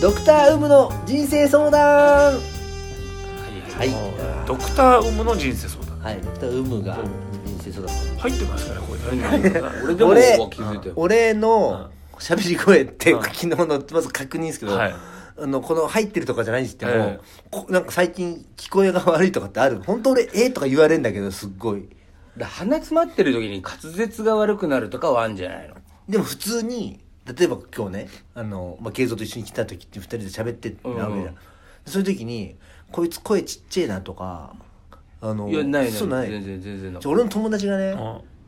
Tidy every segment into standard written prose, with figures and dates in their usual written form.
ドクターウムの人生相談。はい、 ドクターウムの人生相談。 はい、ドクターウムが人生相談入ってますから、これ。 俺でも気づいて。 俺の喋り声って昨日のまず確認ですけど、 はい、 この入ってるとかじゃないにしても、なんか最近聞こえが悪いとかってある？本当俺とか言われるんだけど、すっごい鼻詰まってる時に滑舌が悪くなるとかはあるんじゃないの？ でも普通に例えば今日ね、慶三と一緒に来た時って2人で喋ってるわけじゃん、そういう時にこいつ声ちっちゃいなとかいやないそうない。 全然ない。 俺の友達がね、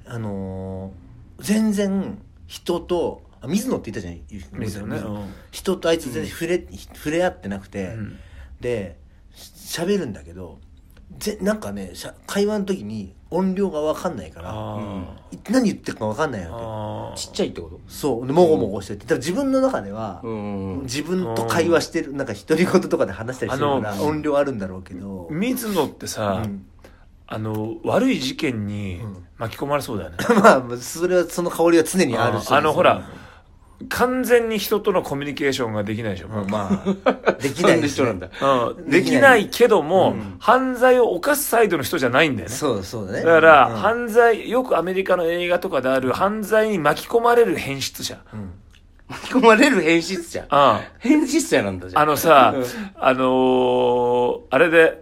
全然人と水野って言ったじゃん、 水野ね、 人とあいつ全然触れ合ってなくて、で喋るんだけどなんかね、会話の時に音量が分かんないから、何言ってるか分かんないわけ。 ちっちゃいってこと？ そうでもごもごしてて、自分の中では、自分と会話してる、なんか独り言とかで話したりしてるから音量あるんだろうけど、 水野ってさ、悪い事件に巻き込まれそうだよね。 まあそれはその香りは常にあるし、 ほら完全に人とのコミュニケーションができないでしょ。 まあできない人なんだ。 できないけども、犯罪を犯すサイドの人じゃないんだよね。 そうだね。 だから、犯罪、よくアメリカの映画とかである犯罪に巻き込まれる変質者。 巻き込まれる変質者。変質者なんだじゃん。 さ、あれで、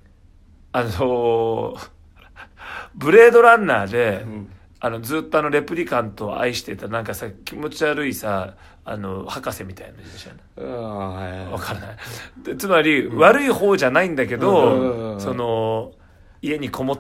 ブレードランナーで、ずっとレプリカントを愛してたなんかさ、気持ち悪いさ、博士みたいな人でしょ。わからない。つまり、悪い方じゃないんだけど、家にこもって、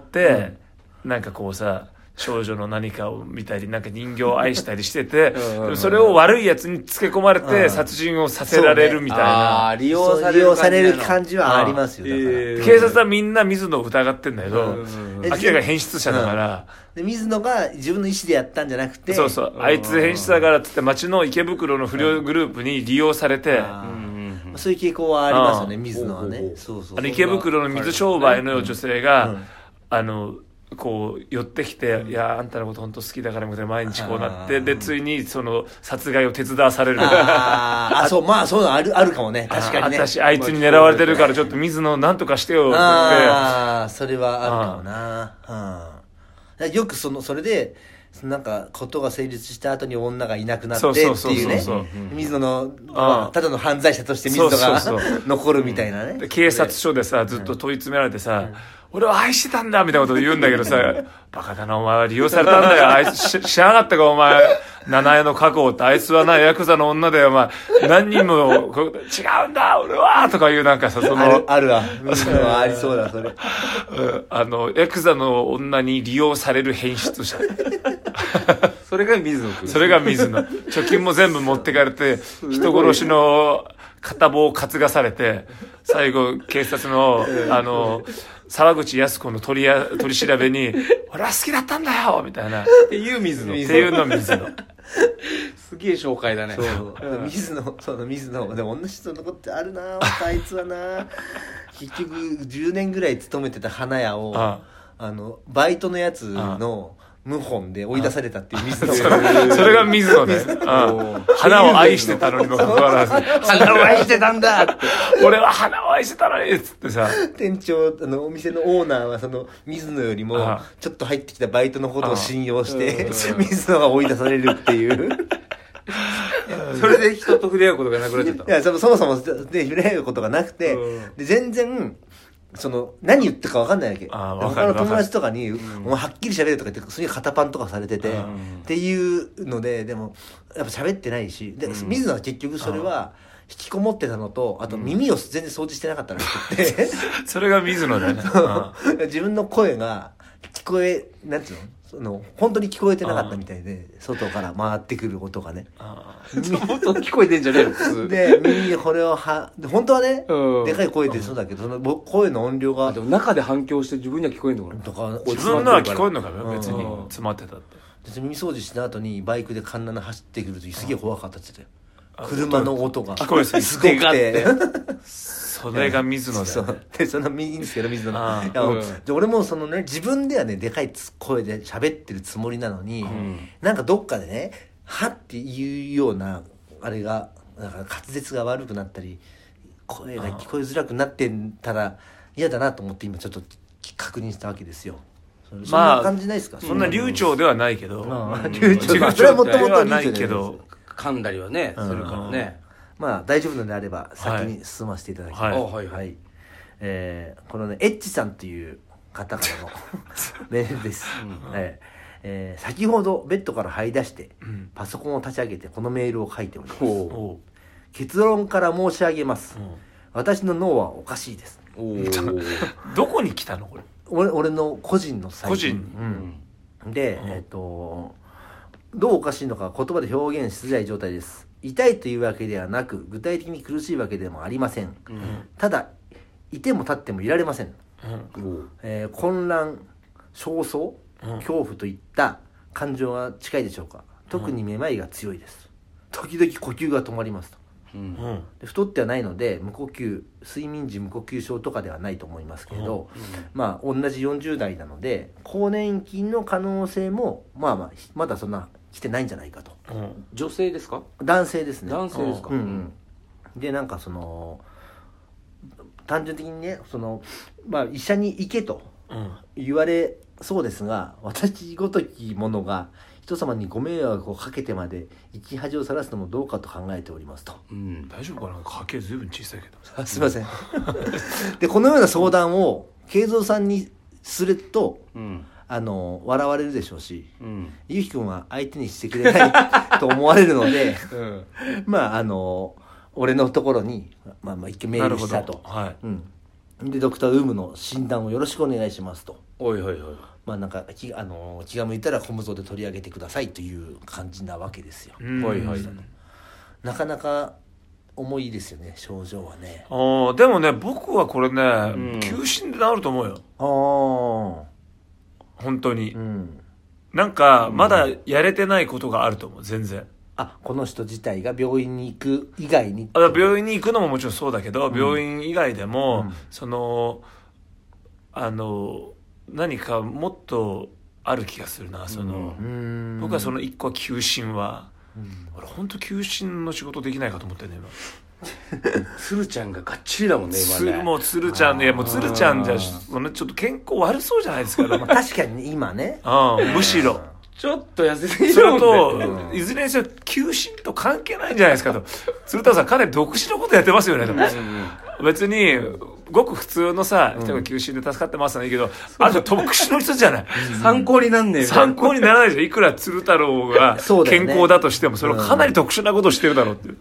なんかこうさ、少女の何かを見たり、なんか人形を愛したりしてて、それを悪いやつにつけ込まれて殺人をさせられるみたいな。 利用される感じはありますよ。だから警察はみんな水野を疑ってんだけど、明らかに変質者だから。 で水野が自分の意思でやったんじゃなくて、 そうあいつ変質だからっつって町の池袋の不良グループに利用されて、 そういう傾向はありますよね、水野はね。 池袋の水商売の女性がこう寄ってきて、いやあんたのこと本当好きだからみたいな、毎日こうなって、でついにその殺害を手伝わされる。 そう、まあそういうのあるかもね、確かにね。 私あいつに狙われてるからちょっと水野なんとかしてよって言って、それはあるかもな。よくそれでなんかことが成立した後に女がいなくなってっていうね、水野のただの犯罪者として水野が残るみたいなね。 警察署でさずっと問い詰められてさ、俺は愛してたんだみたいなことを言うんだけどさ、バカだなお前は利用されたんだよ、あいつ知らなかったかお前、七重の覚悟って、あいつはなヤクザの女だよお前、何人も違うんだ俺はとかいう、なんかさ、 あるわ、ありそうだそれ。 ヤクザの女に利用される変質者。 それが水野君。 それが水野。貯金も全部持ってかれて、人殺しの片棒を担がされて、最後警察の沢口靖子の取り調べに俺は好きだったんだよみたいなっていう水野。 っていうの水野。 すげえ紹介だね。 水野でも同じ人のことってあるな、あいつはな。結局10年ぐらい勤めてた花屋をバイトのやつの謀反で追い出されたっていう水野。 それが水野ね。花を愛してたのにもかかわらず、 花を愛してたんだって。 俺は花を愛してたのにっつってさ、 店長お店のオーナーはその水野よりもちょっと入ってきたバイトのことを信用して水野が追い出されるっていう。 それで人と触れ合うことがなくなっちゃった。 いやそもそもで触れ合うことがなくて、で全然何言ってるか分かんないわけ。他の友達とかに「お前はっきり喋れ」とか言って、すげえ肩パンとかされててっていうので、でもやっぱ喋ってないし、で水野は結局それは引きこもってたのと、あと耳を全然掃除してなかったらしくて、 それが水野だよね。 自分の声がなんていうの、本当に聞こえてなかったみたいで、外から回ってくる音がね、 もっと聞こえてんじゃねえの普通で耳にこれを本当はね、でかい声でそうだけど、その声の音量がでも中で反響して自分には聞こえんのかなとか、 自分のは聞こえんのかな、別に詰まってたって。 耳掃除した後にバイクでカンナナ走ってくるとすげえ怖かったって言ってたよ。車の音が聞こえすごくて、 それが水野だよね。 でいいんですけど水野の、俺も自分ではねでかい声で喋ってるつもりなのに、なんかどっかでねはっていうようなあれがだから滑舌が悪くなったり声が聞こえづらくなってたら嫌だなと思って今ちょっと確認したわけですよ。そんな感じないですか？ そんな流暢ではないけど、 流暢それはもともとないけど、 噛んだりはねするからね。 まあ大丈夫なのであれば先に進ませていただきます。 はいはい。 このねエッチさんっていう方からのメールです。先ほどベッドから這い出してパソコンを立ち上げてこのメールを書いております。結論から申し上げます。私の脳はおかしいです。 どこに来たのこれ？ 俺の個人のサイト。個人、で、どうおかしいのか言葉で表現しづらい状態です。痛いというわけではなく具体的に苦しいわけでもありません。ただいても立ってもいられません。混乱、焦燥、恐怖といった感情が近いでしょうか。特にめまいが強いです。時々呼吸が止まりますと。で太ってはないので無呼吸、睡眠時無呼吸症とかではないと思いますけれど、まあ同じ40代なので更年期の可能性もまだそんな来てないんじゃないかと。 女性ですか？ 男性ですね。 男性ですか？ でなんか単純的にね医者に行けと言われそうですが、私ごときものが人様にご迷惑をかけてまで生き恥をさらすのもどうかと考えておりますと。 大丈夫かな？家計ずいぶん小さいけど。 すいません。でこのような相談を慶三さんにすると、笑われるでしょうし、ゆうきくんは相手にしてくれないと思われるので、俺のところに一回メールしたと。でドクターウームの診断をよろしくお願いしますと。なんか気が向いたらコムゾで取り上げてくださいという感じなわけですよ。なかなか重いですよね、症状はね。 でもね僕はこれね、休診で治ると思うよ。本当に、なんかまだやれてないことがあると思う。全然この人自体が病院に行く以外に。 病院に行くのももちろんそうだけど、病院以外でも、何かもっとある気がするな。僕はその一個は休診は、俺本当休診の仕事できないかと思ってね今。 鶴ちゃんががっちりだもんね今ね。 もう鶴ちゃんね、もう鶴ちゃんじゃちょっと健康悪そうじゃないですか。 確かに今ね。 むしろちょっと痩せすぎるもんね。 それといずれにせよ休診と関係ないんじゃないですかと。鶴太郎さんかなり独自のことやってますよね。別にごく普通のさ人が休診で助かってますのはいいけど、あと特殊の人じゃない。 参考になんねえ。 参考にならないでしょ。いくら鶴太郎が健康だとしてもそれはかなり特殊なことをしてるだろうっていう。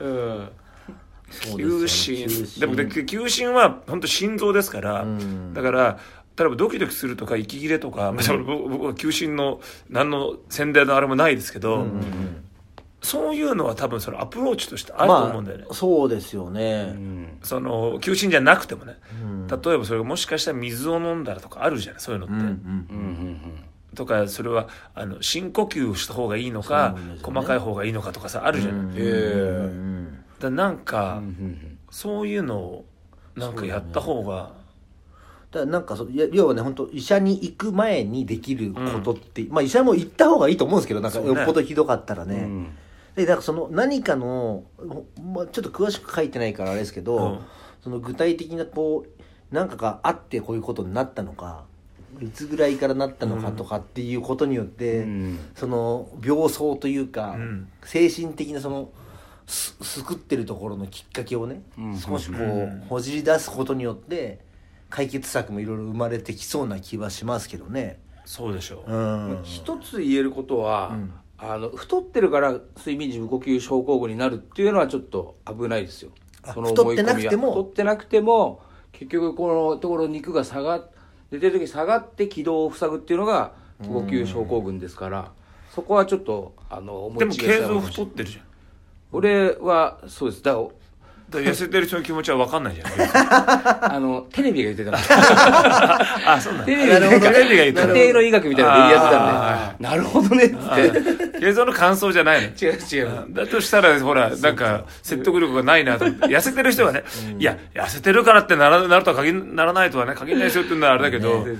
休診でも休診は本当心臓ですから、だから例えばドキドキするとか息切れとか、僕は休診の何の宣伝のあれもないですけど、そういうのは多分そのアプローチとしてあると思うんだよね。 そうですよね。 休診じゃなくてもね、例えばそれがもしかしたら水を飲んだらとかあるじゃない、そういうのって。とかそれは深呼吸をした方がいいのか、細かい方がいいのかとかさあるじゃない。なんかそういうのをなんかやった方が。 なんか要はね本当医者に行く前にできることって、医者も行った方がいいと思うんですけど、なんかよっぽどひどかったらね。でなんか何かの、ちょっと詳しく書いてないからあれですけど、その具体的な何かがあってこういうことになったのか、いつぐらいからなったのかとかっていうことによって、その病巣というか、精神的な救ってるところのきっかけをね、少しほじり出すことによって解決策もいろいろ生まれてきそうな気はしますけどね。 そうでしょう。 一つ言えることは、太ってるから睡眠時無呼吸症候群になるっていうのはちょっと危ないですよ。 太ってなくても太ってなくても結局このところ肉が出てる時下がって気道を塞ぐっていうのが無呼吸症候群ですから、そこはちょっと思い違いしたら。 でも継続太ってるじゃん。 俺はそうです。だから痩せてる人の気持ちは分かんないじゃないテレビが言ってたの。 そうなんだ。 テレビが言ってたの。家庭の医学みたいなのでやってたんで、なるほどねって。 継続の感想じゃないの。 違う。 だとしたらほらなんか説得力がないなと。痩せてる人がね、いや痩せてるからってなるとはならないとはね限らないですよっていうのはあれだけど、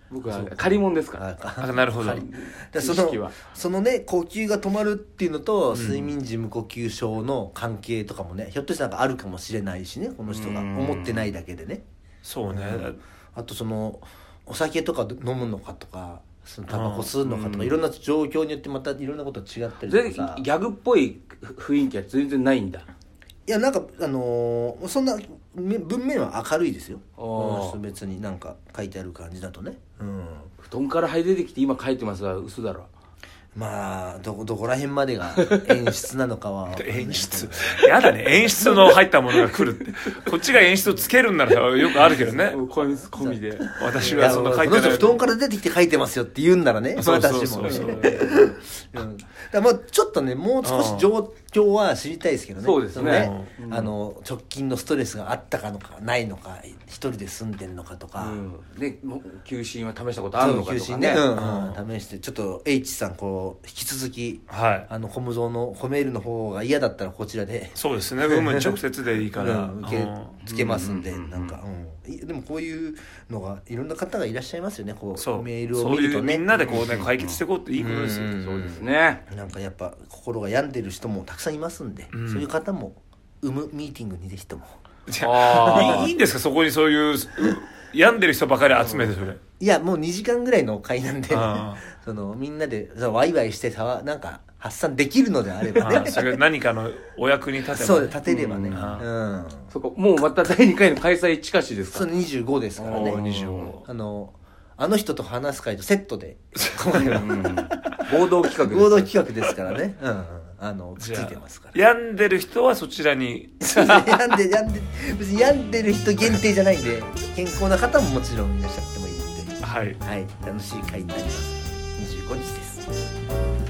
僕は借り物ですから。 あ、なるほど。 そのね呼吸が止まるっていうのと、睡眠時無呼吸症の関係とかもね、ひょっとしたらあるかもしれないしね、この人が思ってないだけでね。 そうね。 あとそのお酒とか飲むのかとか、そのタバコ吸うのかとか、いろんな状況によってまたいろんなことが違ったりとかさ。 ギャグっぽい雰囲気は全然ないんだ。 いやなんかそんな文面は明るいですよ。別になんか書いてある感じだとね。 布団から這い出てきて今書いてますが嘘だろ。 まあどこら辺までが演出なのかは演出やだね、演出の入ったものが来るってこっちが演出をつけるんならよくあるけどね。 込みで私はそんな書いてない。 布団から出てきて書いてますよって言うんならね、私もね。だまあちょっとねもう少し状況は知りたいですけどね。 そうですね。 直近のストレスがあったかのかないのか、一人で住んでるのかとか、 で休診は試したことあるのかとかね。 試してちょっと H さんこう引き続き、コムゾーの褒めるの方が嫌だったらこちらでそうですね、直接でいいから受けつけますんで、なんか、でもこういうのがいろんな方がいらっしゃいますよね。こうメールを見るとね、そういうみんなでこうね解決していこうっていいことですよ。 そうですね。 なんかやっぱ心が病んでる人もたくさんいますんで、そういう方もミーティングにぜひとも。 いいんですか、そこにそういう病んでる人ばかり集めて。それいやもう2時間ぐらいの会なんでそのみんなでワイワイしてなんか発散できるのであればね。 それ何かのお役に立てば、ね、 そう立てればね。 そこもうまた第2回の開催近しですか。 そう25ですからね。あの人と話す会とセットで合同企画ですからね。ついてますから。 病んでる人はそちらに別に病んでる人限定じゃないんで、健康な方ももちろんいらっしゃってもいいので、はい、楽しい会になります。25日です。